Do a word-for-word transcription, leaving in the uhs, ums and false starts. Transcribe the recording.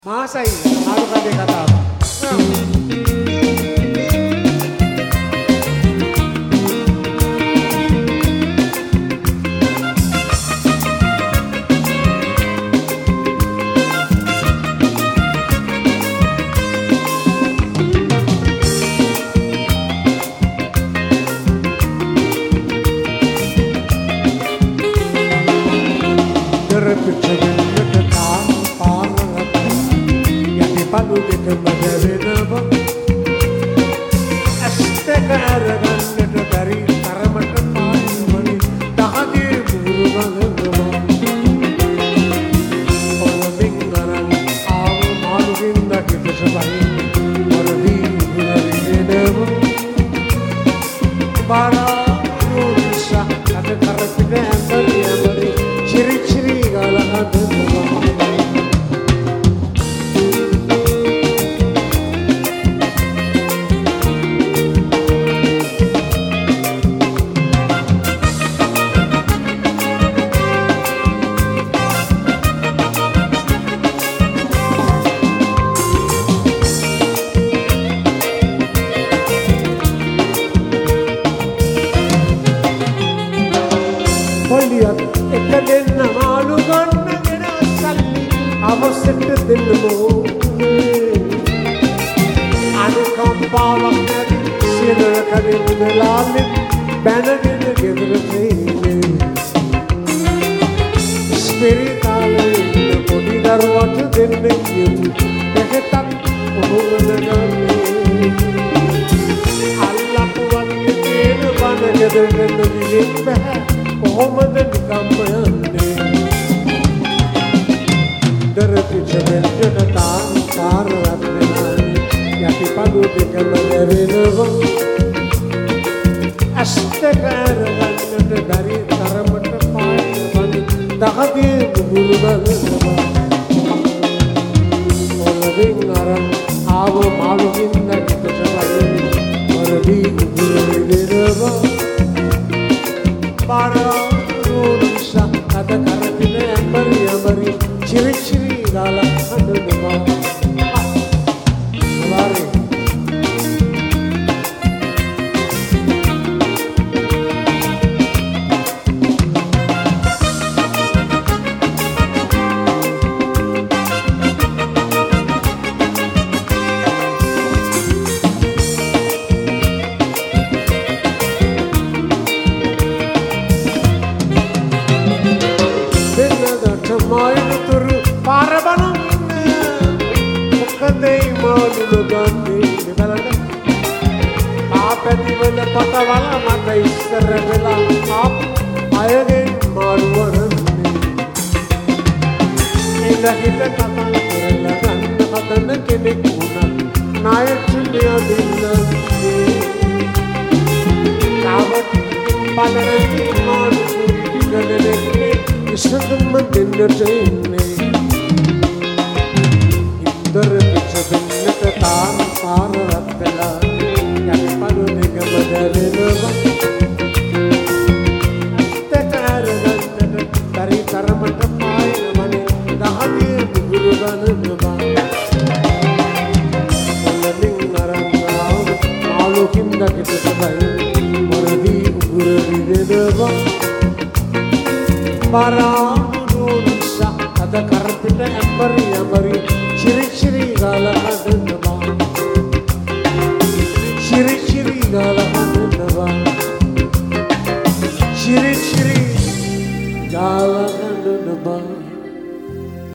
මාසයි ආරු කඩේ කතාව. Palu de Madareva Astakaran Dari Taramata Mani Tahadi Murugalava Olavingaran Av Maluvinda Kitasavai Oravi Murugalava Bara Rusa Atakarapida Amari Amari Chiri Chiri Galahadava එක දෙන්න මාළු ගන්නගෙන සල්ලි අවසෙට දෙන්න ඕනේ අනුකම්පාවක් නැති සියලු කරින් දලාලෙ බැනගෙන ගෙදර තේන්නේ ස්පිරිතාලේ ඉන්න පොඩි දරුවට දෙන්න කියපු දෙකක් කොහොමද ගන්නේ අල්ලපුවත් තේන බන ගෙදර දෙන්න දිලින් බෑ කොහොමද නිකම්ම යන්නේ දරපිට වෙල්ජන තාන් කාරවත් වෙනානි යටි පඩු දෙකම දැවෙනවා අස්තකාරවන්නට බැරි තරමට පායන වනි දහදී මුගුරු බලනවා ඔලවින් අරන් ආව මාළුකින් නැගිට සවයි වරදී උගුරු දෙනවා Para Rusa, ada karapina amari amari, chiri chiri gala adu dema. Lari. Main turu para banam mukande malu gande balanda aapati wala patawala mata issar vela aap ayage malu waranne ila hita kata කරලා ගන්න හදන කෙනෙක් වුණත් ණයට්ටිය දෙන්නේ තාවත් පදරේ මාළු ගලනේ ඉස්සෙල්ම දෙන්න දෙන්නේ ඉන්දර පිටවෙන්නට තාම පාර රත්ලා යටි පළු දෙකම දැවෙනවා අස්තකාරවන්නට බැරි තරමට පායන වනේ දහදිය මුගුරු ගන්නවා ඔලමින් අරන්නාව මාළුකින් දකිට සබයි මොරදී උගුරු විදෙනවා Para Rusa, ada karpita amari amari, chiri chiri gala adunava, chiri chiri gala adunava, chiri chiri gala adunava.